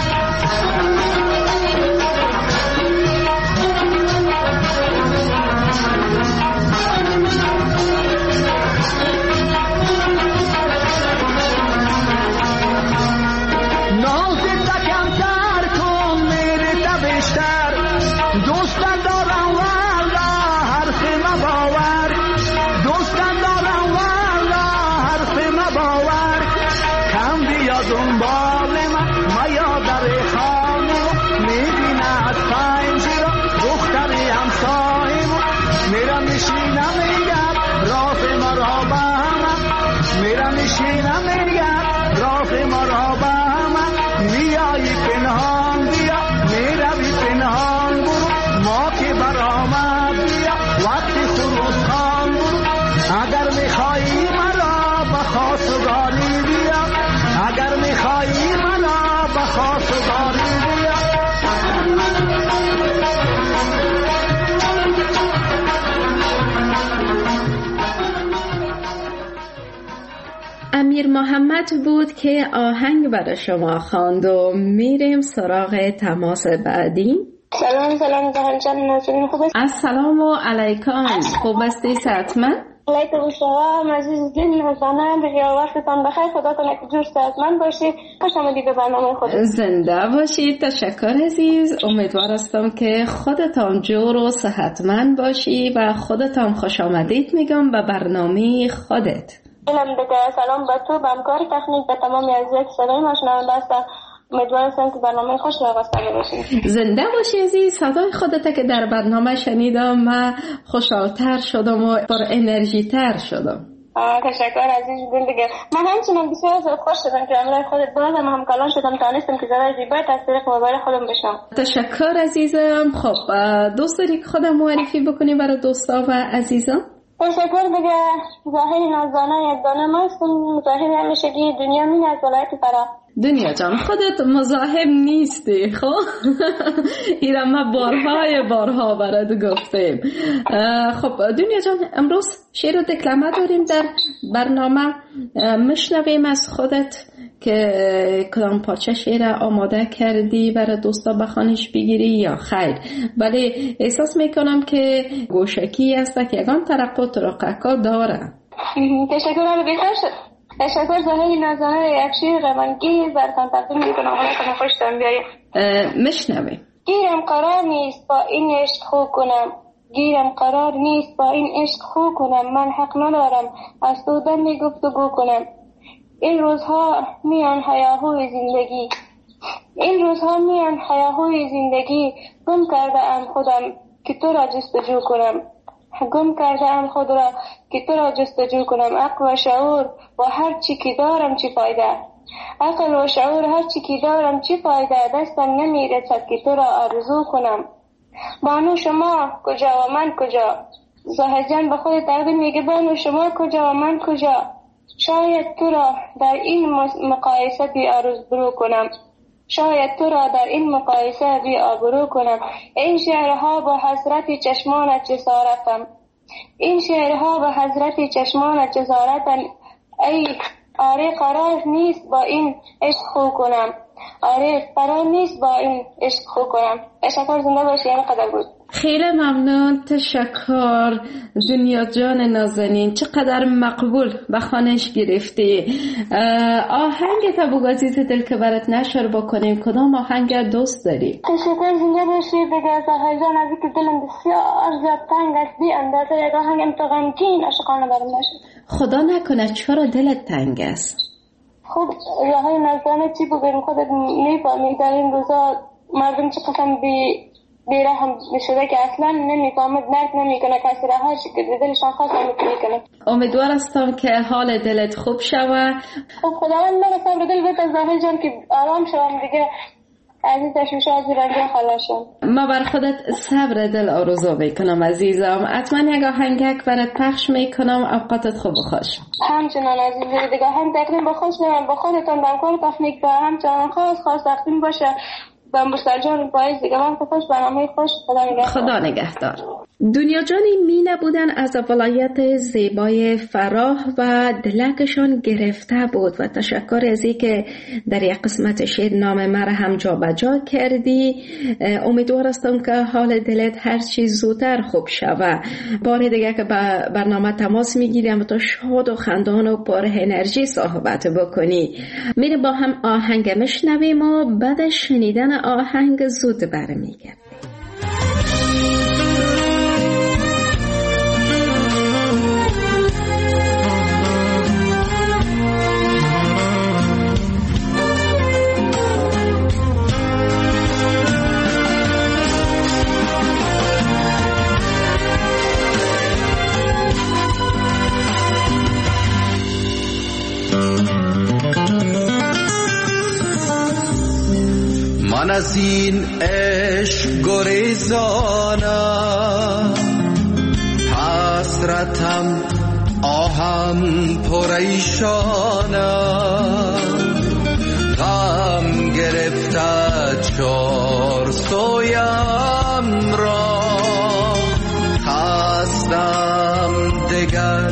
امیر محمد بود که آهنگ برای شما خواند و میریم سراغ تماس بعدی. سلام زهر جان نازنین خوب است؟ السلام علیکم. خوب هستی صحتمند؟ علیکم السلام عزیز دل نازنین، بخیر وقتتان بخیر، خدا کنه که جور صحتمند باشید. خوش آمدید به برنامه خود. زنده باشید. تشکر عزیز. امیدوار هستم که خودتان جور و صحتمند باشی و خودتان خوش آمدید میگم به برنامه خودت. اینم دیگه سلام به تو، به همکار تکنیک، به تمام عزیزان صدای ما شنونده هستند. امیدوارم که برنامه خوش راستانه باشید. زنده باشی عزیز. صدای خودت که در برنامه شنیدم من خوشحال‌تر شدم و پر انرژی تر شدم. تشکر عزیز دل دیگه. من همچنان بسیار از خوش شدم که امروز خودت بودم، هم کلان شدم، تانستم که زیبای زیبای از طریق موبایل خودم بشم. تشکر عزیزم. خب دوست داری که خودم معرفی بکنی برای دوستا و عزیزان؟ تشکر دیگه. ظاهر نازانه یک دانه ماستم، ظاهر همیشگی دنیا مین از ولایت فرا. دنیا جان خودت مزاحم نیستی خب؟ ایران ما بارها برات گفتیم. خب دنیا جان امروز شعر و دکلمه داریم در برنامه، مشنویم از خودت که کدام پارچه شعر آماده کردی برای دوستا بخوانش بگیری یا خیر، ولی احساس میکنم که گوشکی است که یگان ترقه و ترقه داره. تشکر بخیر شد. تشکر ظاهر نازانه یک شعر غمانگیز براتون تقدیم میکنم. حالا خوشتون بیاید. مشنویم. گیرم قرار نیست با این عشق خو کنم، گیرم قرار نیست با این عشق خو کنم، من حق ندارم از تو دمی گفتگو کنم. این روزها میان هیاهوی زندگی، این روزها میان هیاهوی زندگی، گم کرده ام خودم که تو را جستجو کنم، گم کرده ام خود را که تو را جستجو کنم. عقل و شعور و هر چی که دارم چی فایده، عقل و شعور هر چی که دارم چی فایده، دستم نمیرسد که تو را آرزو کنم. بانو شما کجا و من کجا، زاهد جان به خود تقدیم میگه بانو شما کجا و من کجا، شاید تو را در این مقایسه بی آرزو کنم، شاید تو را در این مقایسه بی آبرو کنم. این شعرها با حضرت چشمانت جسارتم، این شعرها با حضرت چشمانت جسارتم. ای آره قرار نیست با این عشق خو کنم، آره قرار نیست با این عشق خو کنم. تشکر. زنده باشی. اینقدر بود. خیلی ممنون. تشکر دنیا جان نازنین. چقدر مقبول به خانش گرفتی. آهنگ تبوگ عزیز دل که برات نشر بکنیم، کدام آهنگ دوست داری؟ تشکر. زنده باشی. دیگه زهر جان از اینکه دلم بسیار زیاد تنگ است، بی اندازه یک آهنگ تو غمگین عاشقانه برام نشد. خدا نکنه چرا دلت تنگ است؟ خب راههای نزدانه چی بگم، خودت میفهمی در این روزا مردم چه قسم بیرحم شده که اصلا نمیفهمد، درک نمیکنه کسی راهش که دلشان خواست نمیکنه. امیدوار هستم که حال دلت خوب شوه. خب خداوند مرا صبر دل بده زاهد جان که آرام شوم دیگه. از این تشویش از رنگ خلاصم. ما بر خودت صبر دل آرزو میکنم عزیزم. حتما یک آهنگک برات پخش میکنم. اوقاتت خوب و خوش. همچنان عزیزی دیگه هم تقدیم به خودتان با خودتان با کار تکنیک و همچنان خاص تقدیم باشه با مستجار پاییز دیگه. وقت خوش برنامه خوش. خدا نگهدار. دنیا جانی مینه بودن از ولایت زیبای فراه و دلکشان گرفته بود و تشکر از این که در یک قسمت شعر نام مرا هم جا بجا کردی. امیدوار هستم که حال دلت هر چیز زودتر خوب شود. بار دیگه که برنامه تماس میگیریم و تو شاد و خندان و پر انرژی صحبت بکنی. میریم با هم آهنگ مشنویم و بعد شنیدن آهنگ زود برمیگردیم. من از این عشق گریزانم، حسرتم آهم پریشانم، غم گرفته چار سویم را، خستم دگر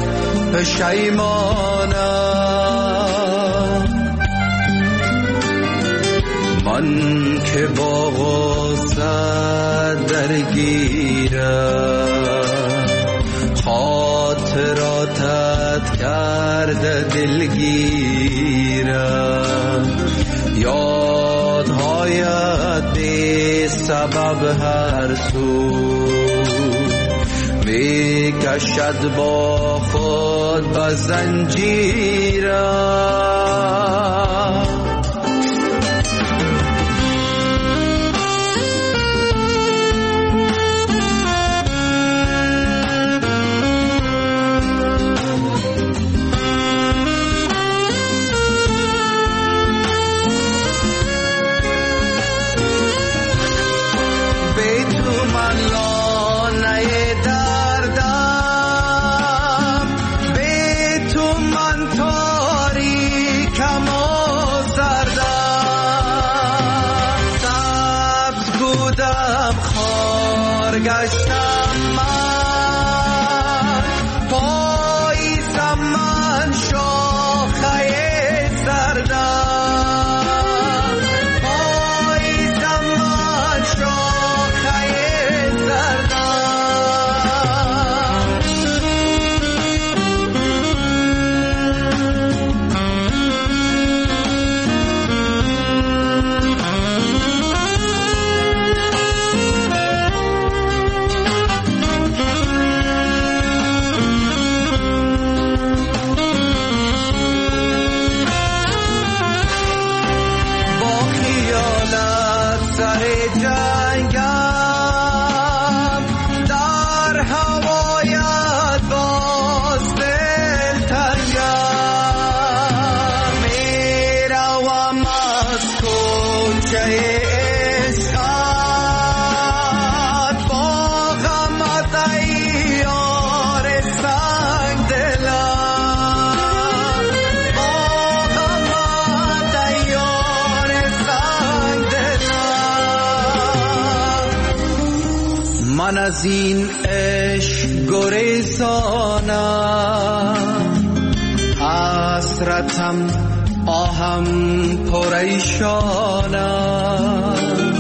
پشیمانم. من که با غصه درگیرم، خاطراتت کرده دلگیرم، یادهایت بی سبب هر سو می کشد با خود به زنجیرم. گشتم من، پاییزم من شاخه زردم، پاییزم من شاخه من از این عشق گریزانم، حسرتم آهم پریشانم،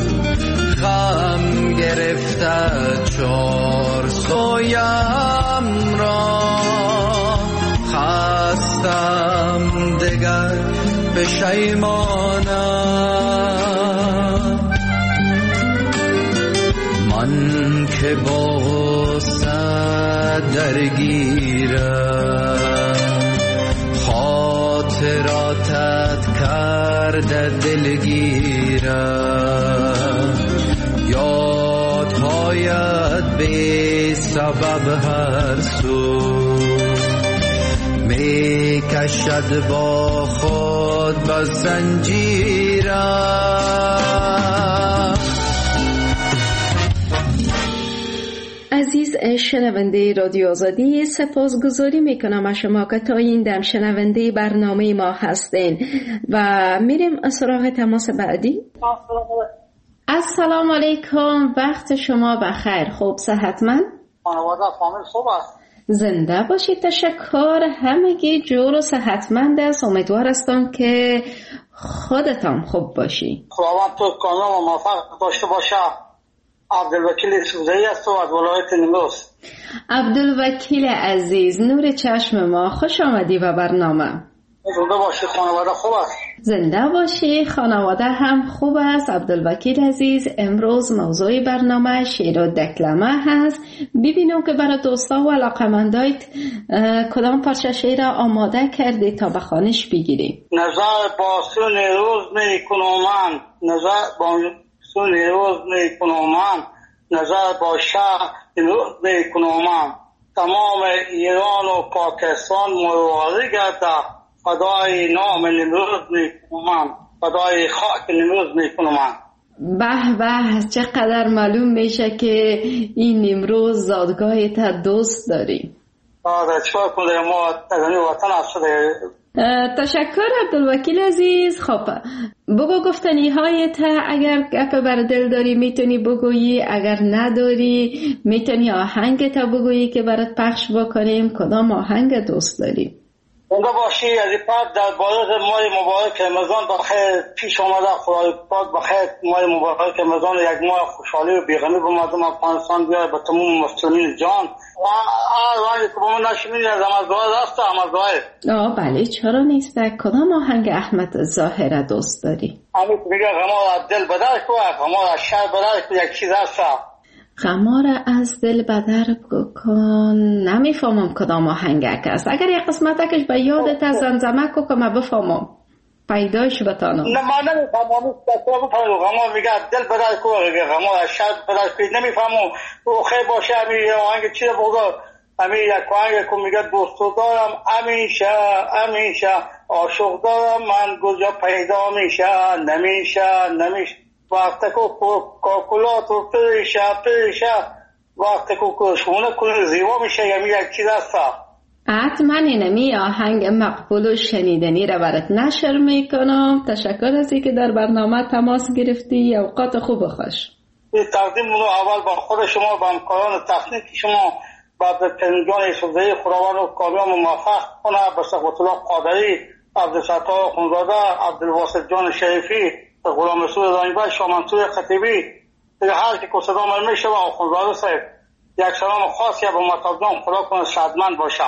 غم گرفته چار سویم را، خستم دگر پشیمانم. من که با غصه درگیرم، خاطراتت کرده دلگیرم، یادهایت بی سبب هر سو می کشد با خود با زنجیرم. عزیز شنونده رادیو آزادی، سپاسگزاری میکنم از شما که تا این دم شنونده برنامه ما هستین و میریم سراغ تماس بعدی. السلام علیکم، وقت شما بخیر. خوب صحتمند؟ خانواده فامیل خوب است؟ زنده باشید. تشکر. همگی جور و صحتمند است. امیدوار هستم که خودتان خوب باشی. خداوند تو کامل و موفق داشته باشه. عبدالوکیل یوسفزئی است و از ولایت نیمروز. عبدالوکیل عزیز، نور چشم ما، خوش آمدی به برنامه. زنده باشی. خانواده خوب است؟ زنده باشی. خانواده هم خوب است. عبدالوکیل عزیز، امروز موضوع برنامه شعر و دکلمه هست. ببینم که برای دوستا و علاقمندایت کدام پارچه شعر آماده کردی تا به خوانش بگیری. نظر با سون روز میکنم من، نظر با سون روز میکنم من، نظر با شهر روز میکنم من. تمام ایران و پاکستان مرواری گرده، فدای نام نمروز میکنم، فدای خاک نمروز میکنم. به به، چقدر معلوم میشه که این نمروز زادگاه تا دوست داری. چکار کنیم، ما از این وطن افتاده. تشکر عبدالوکیل عزیز. خب بگو گفتنی های تا، اگر گپ بر دل داری میتونی بگویی، اگر نداری میتونی آهنگ تا بگویی که برات پخش بکنیم. کدام آهنگ دوست داری؟ زنده باشی. از این پاک در بارد ماه مبارک رمضان بخیر پیش آمده. خدای پاک بخیر ماه مبارک رمضان یک ماه خوشحالی و بیغمی به مردم افغانستان بیاره، به تمام مسلمین جان. آهنگی که با من نشمینی از احمد ظاهر هست. احمد ظاهر. بله، چرا نیست؟ کدام آهنگ احمد ظاهر دوست داری؟ همین که میگه غمار از دل بدر کن، غمار از شهر بدر کن، یک چیز هست. غمار از دل بدر کن. نمیفهمم کدام آهنگک است. اگر یک قسمتکش به یادت از زمزمه کو که من بفهمم، پیدایش بتانم. نه من نمیفهمم. غمار میگه دل بدر کن، غمار از شهر بدر کن. نمیفهمم. او خیر باشه. همین آهنگ چی بگو؟ همین یک آهنگ که میگه دوست دارم همیشه همیشه، عاشق دارم من کجا پیدا میشه، نمیشه وقتی که کاکولات و پریشه وقتی که شونه کنه زیبا میشه. یعنی یک چیز هست. حتما اینمی آهنگ مقبول و شنیدنی را برات نشر میکنم. تشکر از اینکه در برنامه تماس گرفتی. اوقات خوب خوش. تقدیم منو اول با خود شما، با همکاران تکنیک شما، با پنجان یوسفزئی خداوند و کامیاب و موفق کنه، به ثبات الله قادری، عبدالستار خونزاده، عبدالواسط جان شریفی، غلام رسول رنگبر، شاه منصور خطیبی، دیگه هر که که صدا من میشه و آخونزاده صاحب، یک سلام خاصی به مطابقان. خدا کنه شادمند باشه.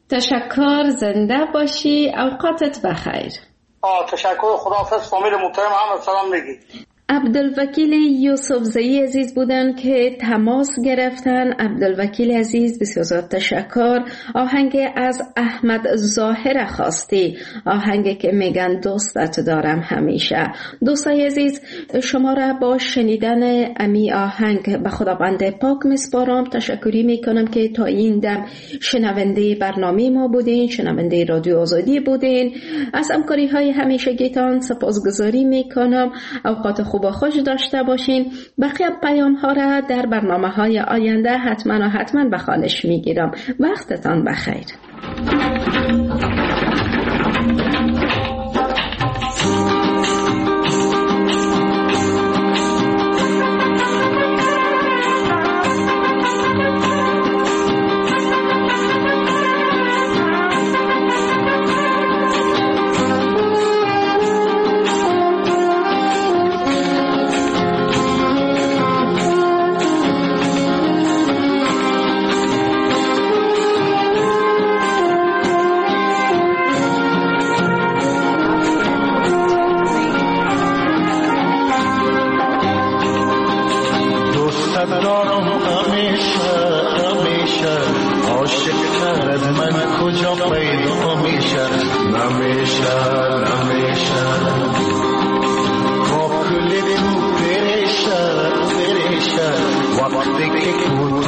تشکر. زنده باشی. اوقاتت بخیر. تشکر. خداحافظ. فامیل محترم هم سلام میگی. عبدالوکیل یوسفزئی عزیز بودن که تماس گرفتن. عبدالوکیل عزیز بسیار تشکر. آهنگ از احمد ظاهر خواستی، آهنگ که میگن دوستت دارم همیشه. دوستای عزیز، شما را با شنیدن امی آهنگ به خداوند پاک میسپارم. تشکری میکنم که تا این دم شنونده برنامه ما بودین، شنونده رادیو آزادی بودین. از همکاری های همیشگیتان سپاسگزاری میکنم. اوقات خوب و خوش داشته باشین. بقیه پیام ها را در برنامه های آینده حتما به خوانش میگیرم. وقتتان بخیر.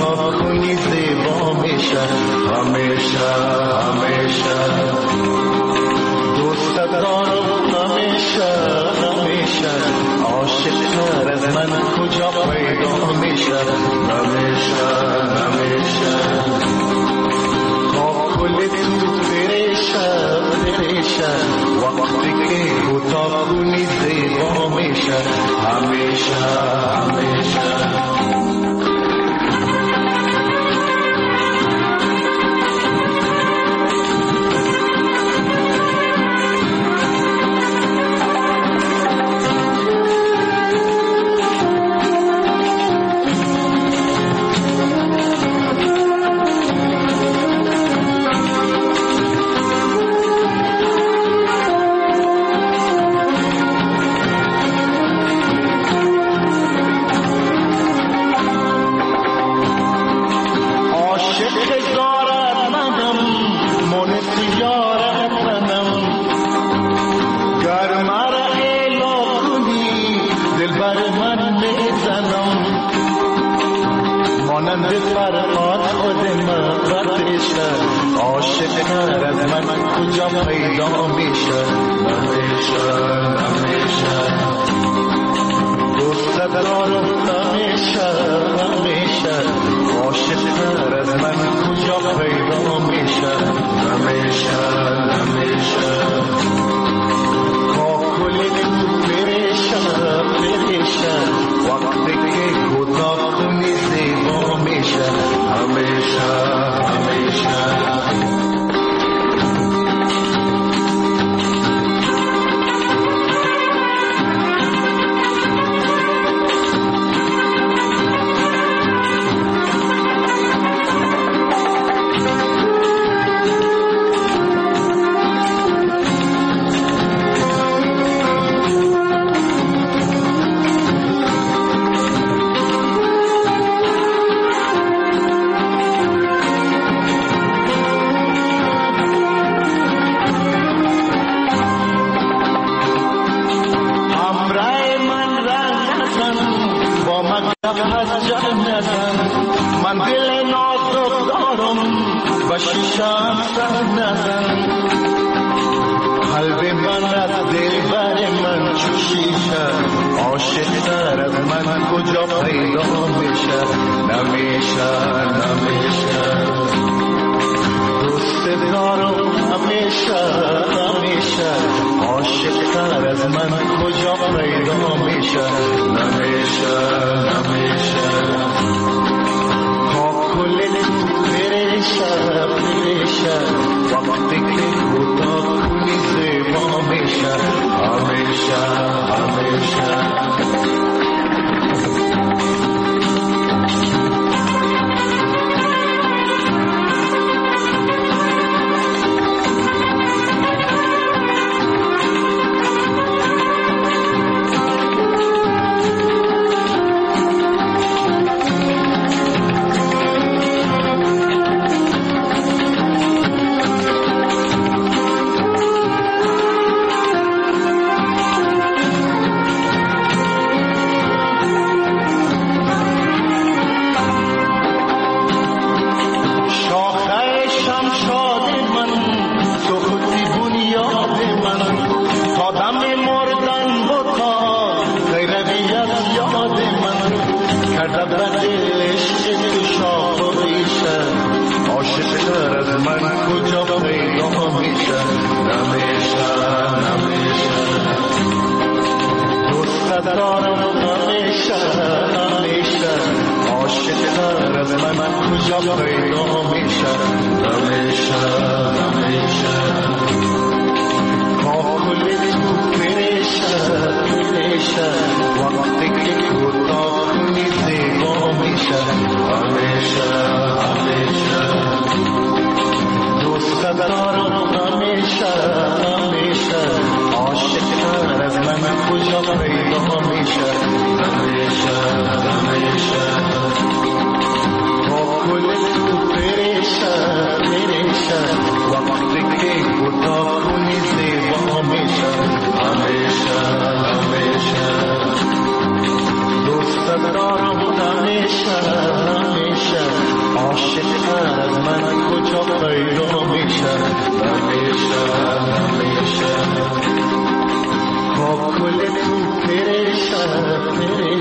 हमेशा हमेशा همیشه همیشه همیشه کل تو پریشه وقتی که کوتاه کنی زیبا میشه همیشه همیشه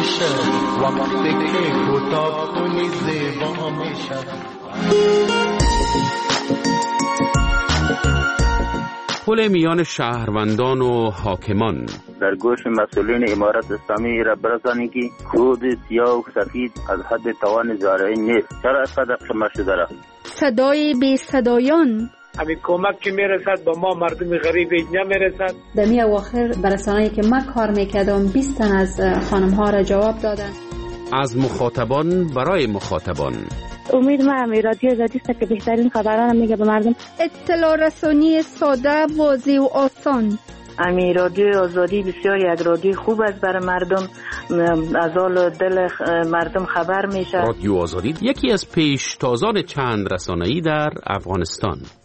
میشه وقتی که کوتاه کنی زیبا میشه پل میان شهروندان و حاکمان در گوش مسئولین امارت اسلامی را برسانی که کود سیاه و سفید از حد توان زارعی نیست. چرا اینقدر شما شده را؟ صدای بی صدایان همین کمک که میرسد با ما مردم غریب نمیرسد. در می اواخر برسانه‌ای که من کار میکردم 20 تن از خانم ها را جواب دادن. از مخاطبان برای مخاطبان. امید من رادیو آزادی است که بهترین خبران میگه به مردم. اطلاع رسانی ساده، واضح و آسان. امی رادیو آزادی بسیار یک رادیو خوب است برای مردم، از حال دل مردم خبر میشه. رادیو آزادی یکی از پیشتازان چند رسانه‌ای در افغانستان.